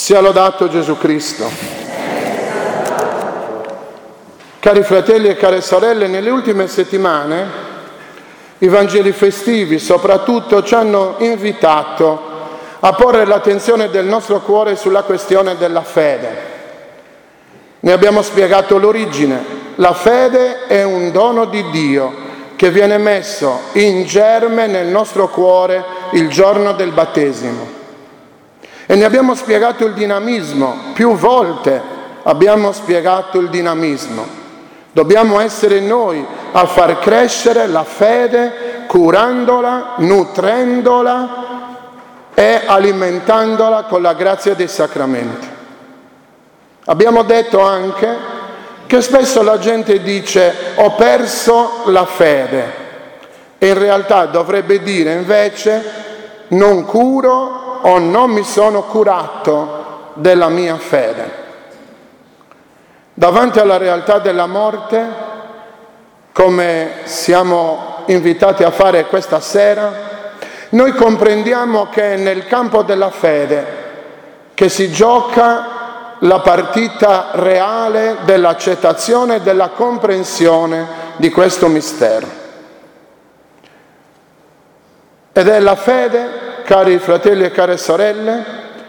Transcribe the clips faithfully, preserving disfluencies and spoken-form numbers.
Sia lodato Gesù Cristo. Cari fratelli e care sorelle, nelle ultime settimane i Vangeli festivi soprattutto ci hanno invitato a porre l'attenzione del nostro cuore sulla questione della fede. Ne abbiamo spiegato l'origine. La fede è un dono di Dio che viene messo in germe nel nostro cuore il giorno del battesimo. E ne abbiamo spiegato il dinamismo, più volte abbiamo spiegato il dinamismo. Dobbiamo essere noi a far crescere la fede, curandola, nutrendola e alimentandola con la grazia dei sacramenti. Abbiamo detto anche che spesso la gente dice ho perso la fede e in realtà dovrebbe dire invece non curo o non mi sono curato della mia fede. Davanti alla realtà della morte, come siamo invitati a fare questa sera, noi comprendiamo che è nel campo della fede che si gioca la partita reale dell'accettazione e della comprensione di questo mistero. Ed è la fede, cari fratelli e care sorelle,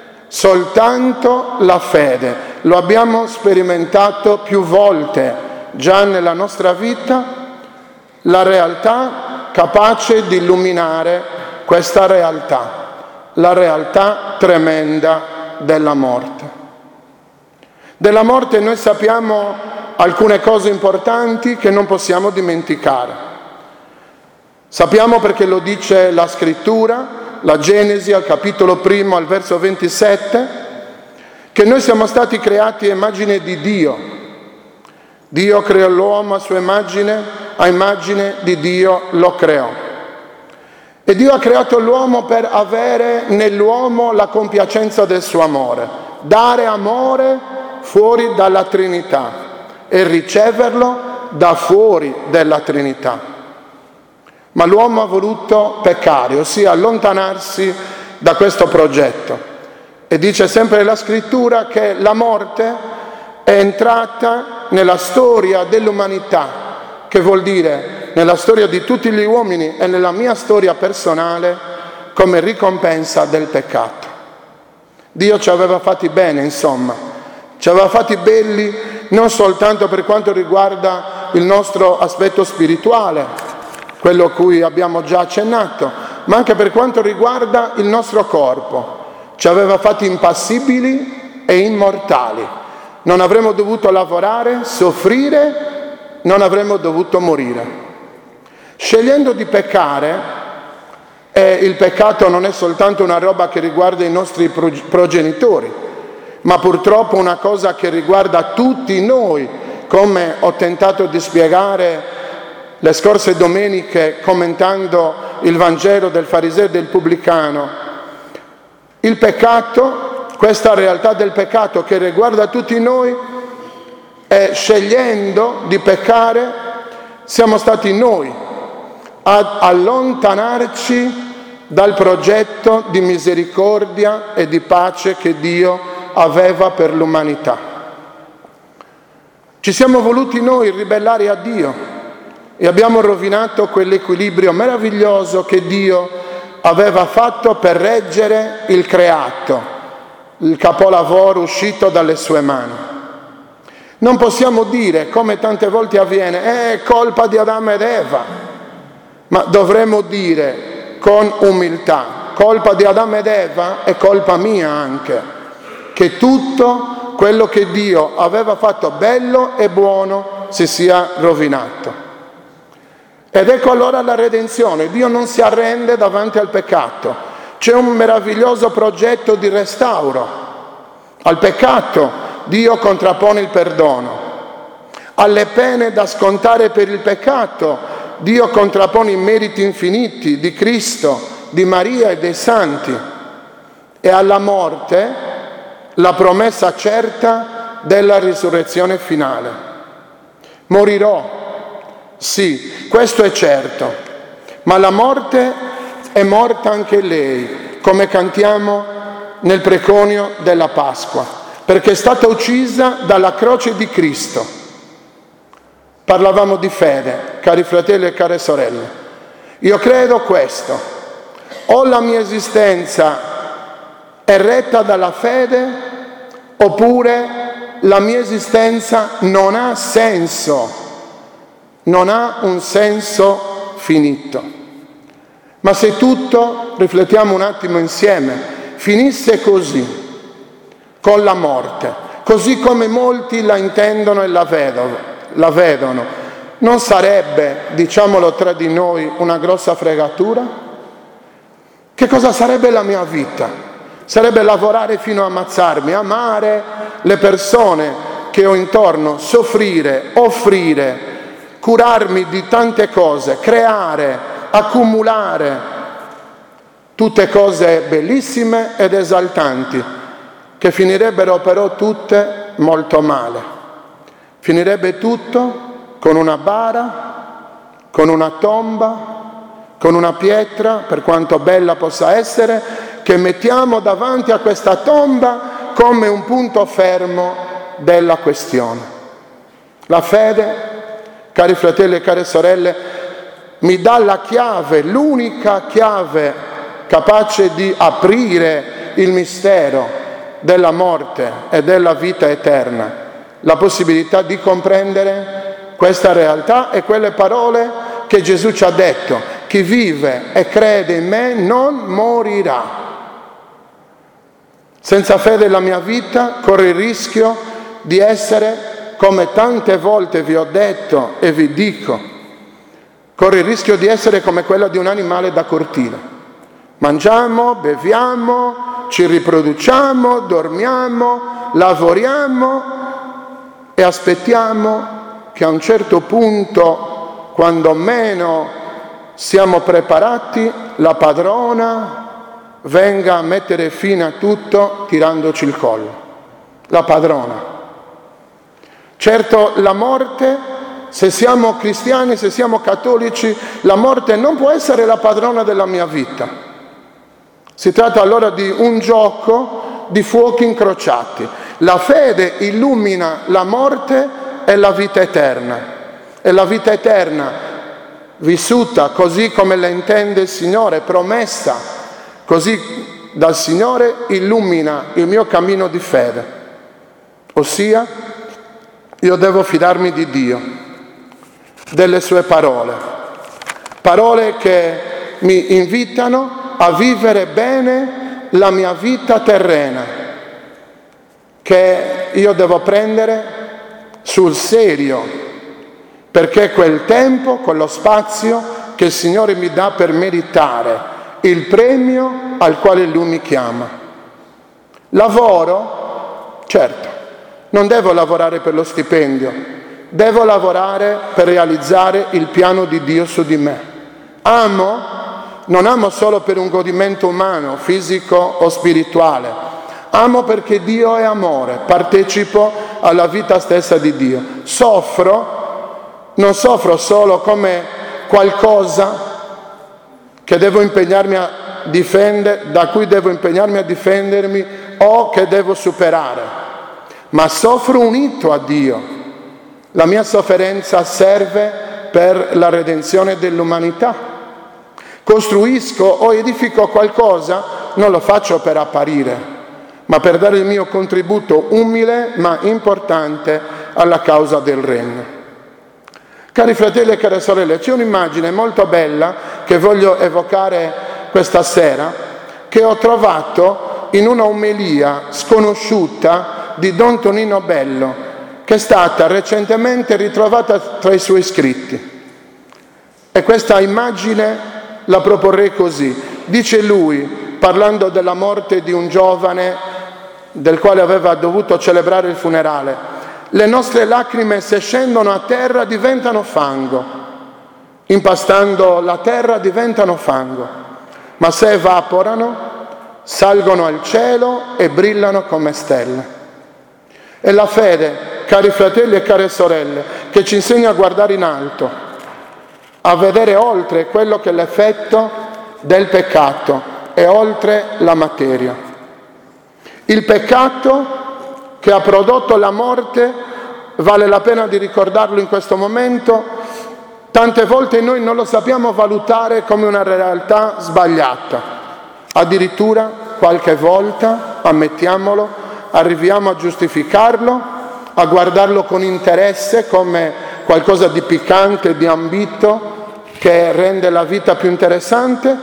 soltanto la fede. Lo abbiamo sperimentato più volte già nella nostra vita, la realtà capace di illuminare questa realtà, la realtà tremenda della morte. Della morte noi sappiamo alcune cose importanti che non possiamo dimenticare. Sappiamo perché lo dice la Scrittura, la Genesi al capitolo primo al verso ventisette, che noi siamo stati creati a immagine di Dio. Dio creò l'uomo a sua immagine, a immagine di Dio lo creò. E Dio ha creato l'uomo per avere nell'uomo la compiacenza del suo amore, dare amore fuori dalla Trinità e riceverlo da fuori della Trinità. Ma l'uomo ha voluto peccare, ossia allontanarsi da questo progetto. E dice sempre la Scrittura che la morte è entrata nella storia dell'umanità, che vuol dire nella storia di tutti gli uomini e nella mia storia personale, come ricompensa del peccato. Dio ci aveva fatti bene, insomma, ci aveva fatti belli non soltanto per quanto riguarda il nostro aspetto spirituale, quello a cui abbiamo già accennato, ma anche per quanto riguarda il nostro corpo. Ci aveva fatti impassibili e immortali. Non avremmo dovuto lavorare, soffrire, non avremmo dovuto morire. Scegliendo di peccare, e il peccato non è soltanto una roba che riguarda i nostri progenitori, ma purtroppo una cosa che riguarda tutti noi, come ho tentato di spiegare le scorse domeniche commentando il Vangelo del fariseo e del pubblicano. Il peccato, questa realtà del peccato che riguarda tutti noi, e scegliendo di peccare siamo stati noi ad allontanarci dal progetto di misericordia e di pace che Dio aveva per l'umanità. Ci siamo voluti noi ribellare a Dio e abbiamo rovinato quell'equilibrio meraviglioso che Dio aveva fatto per reggere il creato, il capolavoro uscito dalle sue mani. Non possiamo dire, come tante volte avviene, è colpa di Adamo ed Eva, ma dovremmo dire con umiltà, colpa di Adamo ed Eva è colpa mia anche, che tutto quello che Dio aveva fatto bello e buono si sia rovinato. Ed ecco allora la redenzione. Dio non si arrende davanti al peccato. C'è un meraviglioso progetto di restauro. Al peccato Dio contrappone il perdono. Alle pene da scontare per il peccato Dio contrappone i meriti infiniti di Cristo, di Maria e dei santi. E alla morte la promessa certa della risurrezione finale. Morirò. Sì, questo è certo, ma la morte è morta anche lei, come cantiamo nel preconio della Pasqua, perché è stata uccisa dalla croce di Cristo. Parlavamo di fede, cari fratelli e care sorelle. Io credo questo: o la mia esistenza è retta dalla fede, oppure la mia esistenza non ha senso, non ha un senso finito. Ma se tutto, riflettiamo un attimo insieme, finisse così, con la morte, così come molti la intendono e la vedono, la vedono, non sarebbe, diciamolo tra di noi, una grossa fregatura? Che cosa sarebbe la mia vita? Sarebbe lavorare fino a ammazzarmi, amare le persone che ho intorno, soffrire, offrire, curarmi di tante cose, creare, accumulare, tutte cose bellissime ed esaltanti, che finirebbero però tutte molto male. Finirebbe tutto con una bara, con una tomba, con una pietra, per quanto bella possa essere, che mettiamo davanti a questa tomba come un punto fermo della questione. La fede, cari fratelli e care sorelle, mi dà la chiave, l'unica chiave capace di aprire il mistero della morte e della vita eterna, la possibilità di comprendere questa realtà e quelle parole che Gesù ci ha detto: chi vive e crede in me non morirà. Senza fede la mia vita corre il rischio di essere, come tante volte vi ho detto e vi dico, corre il rischio di essere come quella di un animale da cortile. Mangiamo, beviamo, ci riproduciamo, dormiamo, lavoriamo e aspettiamo che a un certo punto, quando meno siamo preparati, la padrona venga a mettere fine a tutto tirandoci il collo. La padrona. Certo, la morte, se siamo cristiani, se siamo cattolici, la morte non può essere la padrona della mia vita. Si tratta allora di un gioco di fuochi incrociati. La fede illumina la morte e la vita eterna. E la vita eterna, vissuta così come la intende il Signore, promessa così dal Signore, illumina il mio cammino di fede. Ossia, io devo fidarmi di Dio, delle sue parole. Parole che mi invitano a vivere bene la mia vita terrena, che io devo prendere sul serio, perché quel tempo, quello spazio che il Signore mi dà per meritare il premio al quale Lui mi chiama. Lavoro, certo, non devo lavorare per lo stipendio, devo lavorare per realizzare il piano di Dio su di me. Amo, non amo solo per un godimento umano, fisico o spirituale. Amo perché Dio è amore, partecipo alla vita stessa di Dio. Soffro, non soffro solo come qualcosa che devo impegnarmi a difendere, da cui devo impegnarmi a difendermi o che devo superare, ma soffro unito a Dio. La mia sofferenza serve per la redenzione dell'umanità. Costruisco o edifico qualcosa, non lo faccio per apparire, ma per dare il mio contributo umile ma importante alla causa del regno. Cari fratelli e care sorelle, c'è un'immagine molto bella che voglio evocare questa sera, che ho trovato in una omelia sconosciuta di Don Tonino Bello, che è stata recentemente ritrovata tra i suoi scritti. E questa immagine la proporrei così. Dice lui, parlando della morte di un giovane del quale aveva dovuto celebrare il funerale: le nostre lacrime, se scendono a terra, diventano fango, impastando la terra diventano fango, ma se evaporano salgono al cielo e brillano come stelle. È la fede, cari fratelli e care sorelle, che ci insegna a guardare in alto, a vedere oltre quello che è l'effetto del peccato e oltre la materia. Il peccato che ha prodotto la morte, vale la pena di ricordarlo in questo momento, tante volte noi non lo sappiamo valutare come una realtà sbagliata. Addirittura qualche volta, ammettiamolo, arriviamo a giustificarlo, a guardarlo con interesse come qualcosa di piccante, di ambito, che rende la vita più interessante,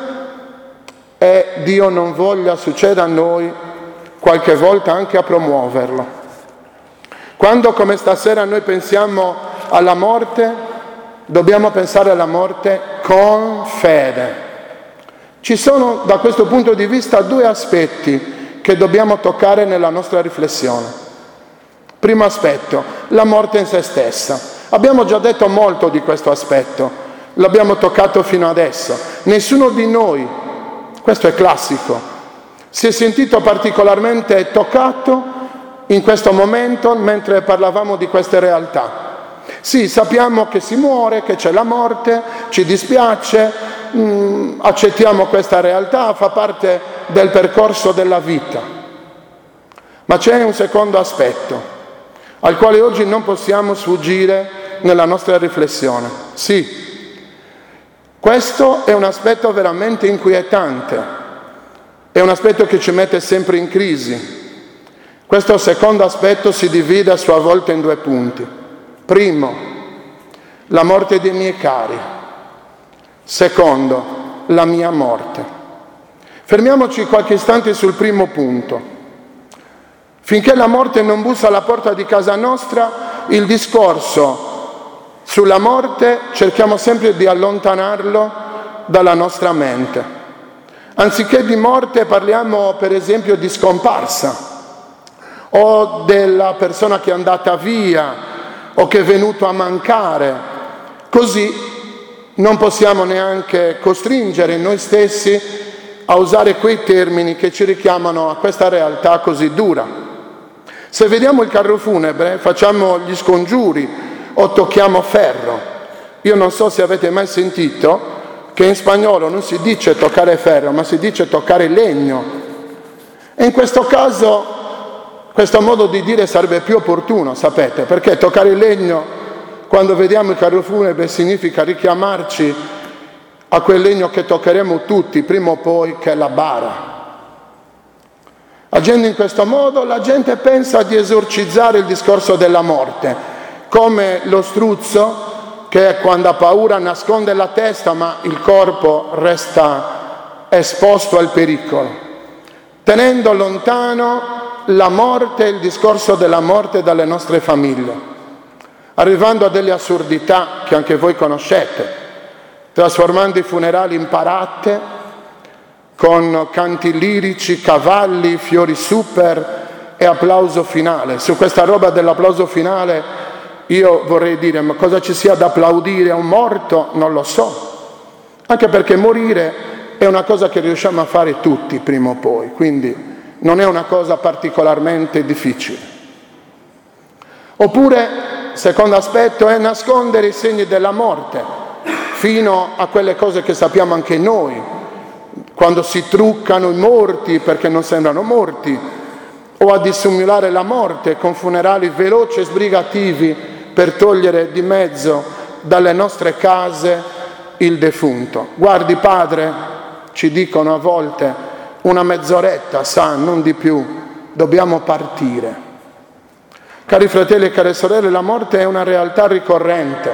e Dio non voglia succeda a noi qualche volta anche a promuoverlo. Quando come stasera noi pensiamo alla morte, dobbiamo pensare alla morte con fede. Ci sono da questo punto di vista due aspetti che dobbiamo toccare nella nostra riflessione. Primo aspetto, la morte in se stessa. Abbiamo già detto molto di questo aspetto, l'abbiamo toccato fino adesso. Nessuno di noi, questo è classico, si è sentito particolarmente toccato in questo momento mentre parlavamo di queste realtà. Sì, sappiamo che si muore, che c'è la morte, ci dispiace, mh, accettiamo questa realtà, fa parte del percorso della vita. Ma c'è un secondo aspetto al quale oggi non possiamo sfuggire nella nostra riflessione. Sì, questo è un aspetto veramente inquietante, è un aspetto che ci mette sempre in crisi. Questo secondo aspetto si divide a sua volta in due punti. Primo, la morte dei miei cari. Secondo, la mia morte. Fermiamoci qualche istante sul primo punto. Finché la morte non bussa alla porta di casa nostra, il discorso sulla morte cerchiamo sempre di allontanarlo dalla nostra mente. Anziché di morte parliamo per esempio di scomparsa, o della persona che è andata via o che è venuto a mancare. Così non possiamo neanche costringere noi stessi a usare quei termini che ci richiamano a questa realtà così dura. Se vediamo il carro funebre facciamo gli scongiuri o tocchiamo ferro. Io non so se avete mai sentito che in spagnolo non si dice toccare ferro, ma si dice toccare legno. E in questo caso questo modo di dire sarebbe più opportuno, sapete, perché toccare il legno, quando vediamo il carro funebre, significa richiamarci a quel legno che toccheremo tutti, prima o poi, che è la bara. Agendo in questo modo, la gente pensa di esorcizzare il discorso della morte, come lo struzzo che quando ha paura nasconde la testa, ma il corpo resta esposto al pericolo, tenendo lontano la morte, il discorso della morte dalle nostre famiglie, arrivando a delle assurdità che anche voi conoscete, trasformando i funerali in parate, con canti lirici, cavalli, fiori super e applauso finale. Su questa roba dell'applauso finale io vorrei dire, ma cosa ci sia da applaudire a un morto? Non lo so, anche perché morire è una cosa che riusciamo a fare tutti prima o poi, quindi non è una cosa particolarmente difficile. Oppure, secondo aspetto, è nascondere i segni della morte, fino a quelle cose che sappiamo anche noi, quando si truccano i morti perché non sembrano morti, o a dissimulare la morte con funerali veloci e sbrigativi per togliere di mezzo dalle nostre case il defunto. Guardi padre, ci dicono a volte, una mezz'oretta, sa, non di più, dobbiamo partire. Cari fratelli e care sorelle, la morte è una realtà ricorrente.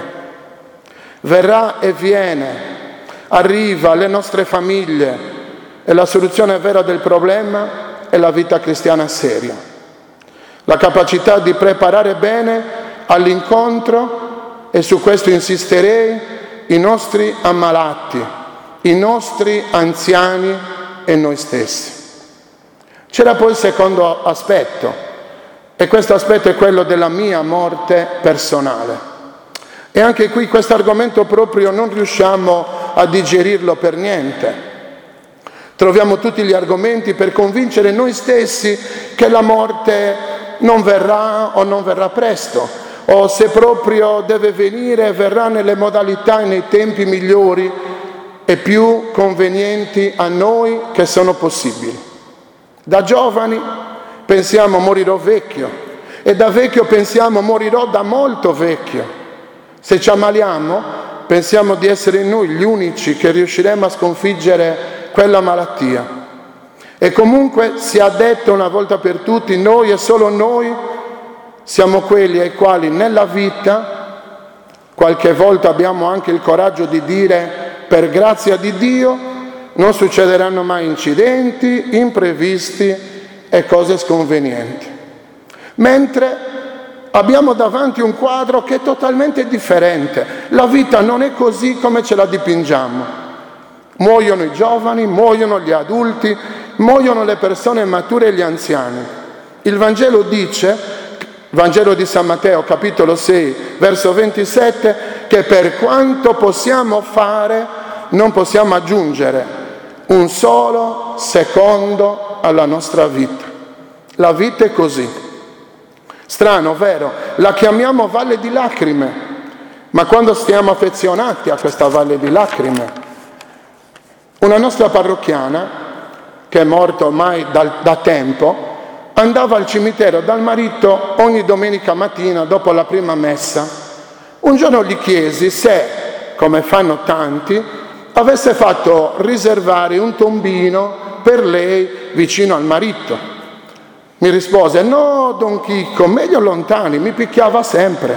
Verrà e viene, arriva alle nostre famiglie e la soluzione vera del problema è la vita cristiana seria. La capacità di preparare bene all'incontro, e su questo insisterei, i nostri ammalati, i nostri anziani e noi stessi. C'era poi il secondo aspetto, e questo aspetto è quello della mia morte personale. E anche qui questo argomento proprio non riusciamo a digerirlo per niente. Troviamo tutti gli argomenti per convincere noi stessi che la morte non verrà o non verrà presto, o se proprio deve venire, verrà nelle modalità e nei tempi migliori e più convenienti a noi che sono possibili. Da giovani pensiamo morirò vecchio e da vecchio pensiamo morirò da molto vecchio. Se ci ammaliamo, pensiamo di essere noi gli unici che riusciremo a sconfiggere quella malattia. E comunque sia detto una volta per tutti, noi e solo noi siamo quelli ai quali nella vita, qualche volta abbiamo anche il coraggio di dire per grazia di Dio, non succederanno mai incidenti, imprevisti e cose sconvenienti. Mentre abbiamo davanti un quadro che è totalmente differente. La vita non è così come ce la dipingiamo. Muoiono i giovani, muoiono gli adulti, muoiono le persone mature e gli anziani. Il Vangelo dice, Vangelo di San Matteo, capitolo sei, verso ventisette, che per quanto possiamo fare, non possiamo aggiungere un solo secondo alla nostra vita. La vita è così. Strano, vero? La chiamiamo valle di lacrime, ma quando stiamo affezionati a questa valle di lacrime, una nostra parrocchiana, che è morta ormai da, da tempo, andava al cimitero dal marito ogni domenica mattina dopo la prima messa. Un giorno gli chiesi se, come fanno tanti, avesse fatto riservare un tombino per lei vicino al marito. Mi rispose, no, Don Chicco, meglio lontani, mi picchiava sempre.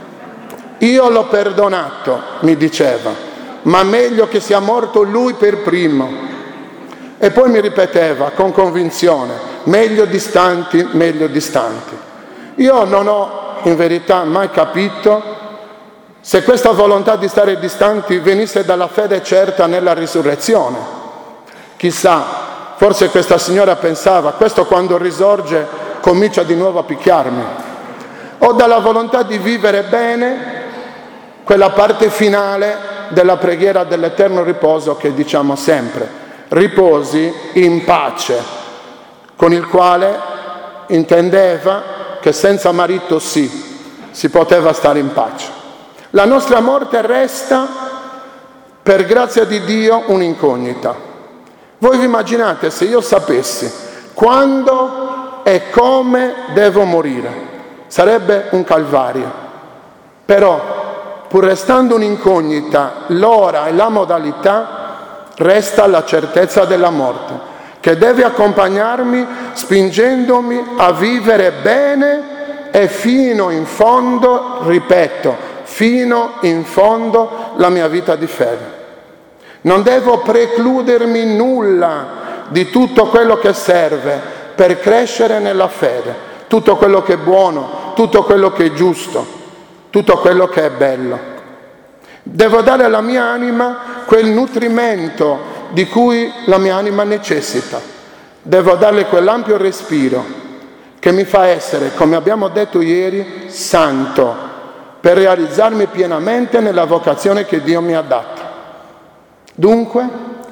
Io l'ho perdonato, mi diceva, ma meglio che sia morto lui per primo. E poi mi ripeteva con convinzione, meglio distanti, meglio distanti. Io non ho in verità mai capito se questa volontà di stare distanti venisse dalla fede certa nella risurrezione. Chissà, forse questa signora pensava, questo quando risorge comincia di nuovo a picchiarmi. O dalla volontà di vivere bene quella parte finale della preghiera dell'eterno riposo che diciamo sempre, riposi in pace, con il quale intendeva che senza marito sì, si poteva stare in pace. La nostra morte resta, per grazia di Dio, un'incognita. Voi vi immaginate se io sapessi quando e come devo morire? Sarebbe un calvario. Però, pur restando un'incognita, l'ora e la modalità, resta la certezza della morte, che deve accompagnarmi spingendomi a vivere bene e fino in fondo, ripeto, fino in fondo la mia vita di fede. Non devo precludermi nulla di tutto quello che serve per crescere nella fede, tutto quello che è buono, tutto quello che è giusto, tutto quello che è bello. Devo dare alla mia anima quel nutrimento di cui la mia anima necessita. Devo darle quell'ampio respiro che mi fa essere, come abbiamo detto ieri, santo, per realizzarmi pienamente nella vocazione che Dio mi ha dato. Dunque,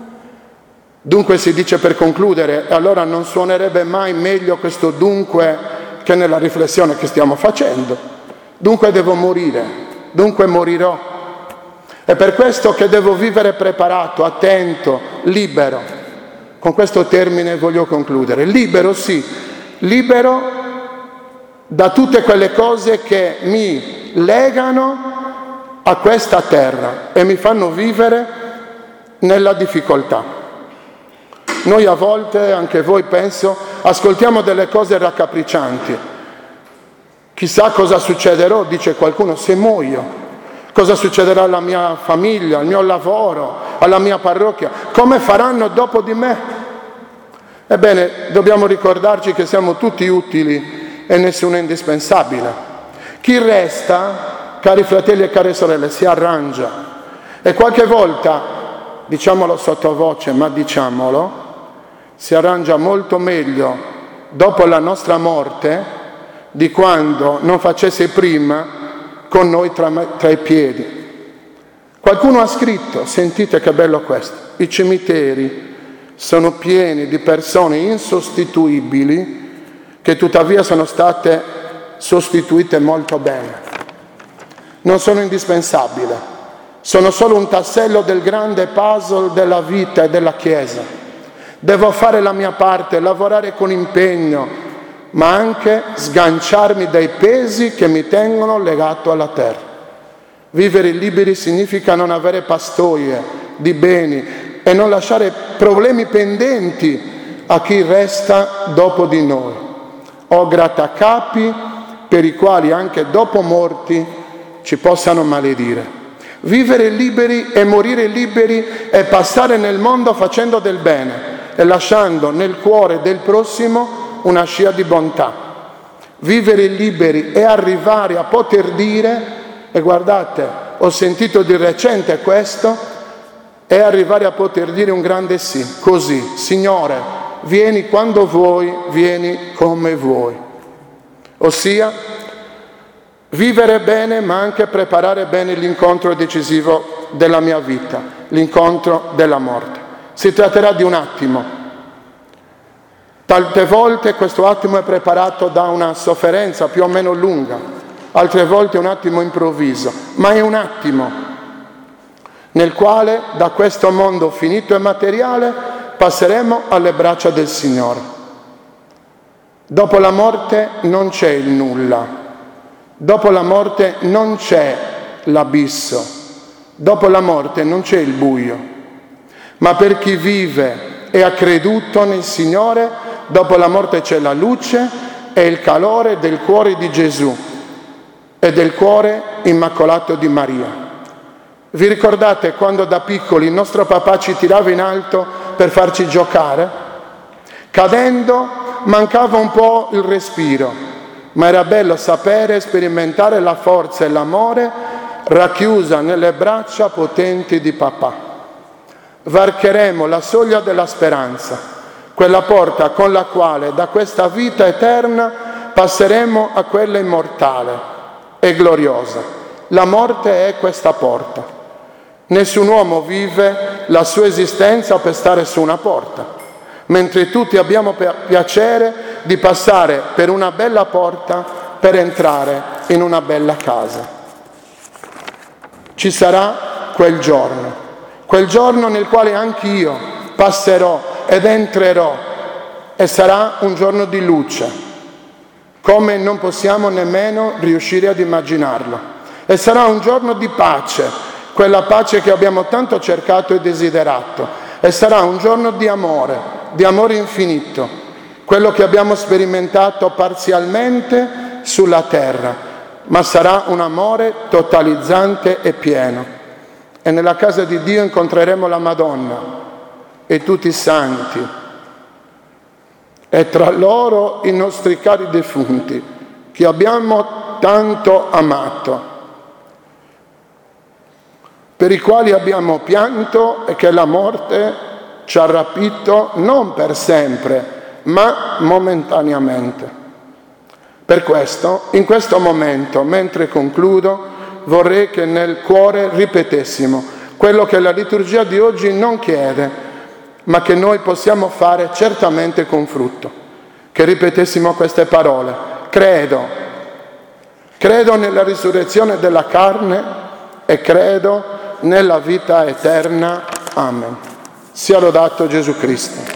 dunque si dice per concludere, e allora non suonerebbe mai meglio questo dunque che nella riflessione che stiamo facendo. Dunque devo morire, dunque morirò. È per questo che devo vivere preparato, attento, libero. Con questo termine voglio concludere. Libero, sì, libero da tutte quelle cose che mi legano a questa terra e mi fanno vivere nella difficoltà. Noi a volte, anche voi penso, ascoltiamo delle cose raccapriccianti. Chissà cosa succederà, dice qualcuno, se muoio. Cosa succederà alla mia famiglia, al mio lavoro, alla mia parrocchia? Come faranno dopo di me? Ebbene, dobbiamo ricordarci che siamo tutti utili e nessuno è indispensabile. Chi resta, cari fratelli e care sorelle, si arrangia. E qualche volta, diciamolo sottovoce, ma diciamolo, si arrangia molto meglio dopo la nostra morte di quando non facesse prima con noi tra, tra i piedi. Qualcuno ha scritto, sentite che bello questo, i cimiteri sono pieni di persone insostituibili che tuttavia sono state sostituite molto bene. Non sono indispensabili, sono solo un tassello del grande puzzle della vita e della Chiesa. Devo fare la mia parte, lavorare con impegno, ma anche sganciarmi dai pesi che mi tengono legato alla terra. Vivere liberi significa non avere pastoie di beni e non lasciare problemi pendenti a chi resta dopo di noi, o grattacapi per i quali anche dopo morti ci possano maledire. Vivere liberi e morire liberi è passare nel mondo facendo del bene e lasciando nel cuore del prossimo una scia di bontà. Vivere liberi è arrivare a poter dire, e guardate, ho sentito di recente questo, è arrivare a poter dire un grande sì, così, Signore, vieni quando vuoi, vieni come vuoi. Ossia, vivere bene ma anche preparare bene l'incontro decisivo della mia vita, l'incontro della morte. Si tratterà di un attimo. Tante volte questo attimo è preparato da una sofferenza più o meno lunga, altre volte è un attimo improvviso, ma è un attimo nel quale da questo mondo finito e materiale passeremo alle braccia del Signore. Dopo la morte non c'è il nulla, dopo la morte non c'è l'abisso, dopo la morte non c'è il buio. Ma per chi vive e ha creduto nel Signore, dopo la morte c'è la luce e il calore del cuore di Gesù e del cuore immacolato di Maria. Vi ricordate quando da piccoli il nostro papà ci tirava in alto per farci giocare? Cadendo mancava un po' il respiro, ma era bello sapere e sperimentare la forza e l'amore racchiusa nelle braccia potenti di papà. Varcheremo la soglia della speranza, quella porta con la quale da questa vita eterna passeremo a quella immortale e gloriosa. La morte è questa porta. Nessun uomo vive la sua esistenza per stare su una porta, mentre tutti abbiamo piacere di passare per una bella porta per entrare in una bella casa. Ci sarà quel giorno. Quel giorno nel quale anch'io passerò ed entrerò e sarà un giorno di luce, come non possiamo nemmeno riuscire ad immaginarlo. E sarà un giorno di pace, quella pace che abbiamo tanto cercato e desiderato. E sarà un giorno di amore, di amore infinito, quello che abbiamo sperimentato parzialmente sulla terra, ma sarà un amore totalizzante e pieno. E nella casa di Dio incontreremo la Madonna e tutti i santi e tra loro i nostri cari defunti che abbiamo tanto amato, per i quali abbiamo pianto e che la morte ci ha rapito non per sempre ma momentaneamente. Per questo, in questo momento, mentre concludo, vorrei che nel cuore ripetessimo quello che la liturgia di oggi non chiede, ma che noi possiamo fare certamente con frutto. Che ripetessimo queste parole. Credo, credo nella risurrezione della carne e credo nella vita eterna. Amen. Sia lodato Gesù Cristo.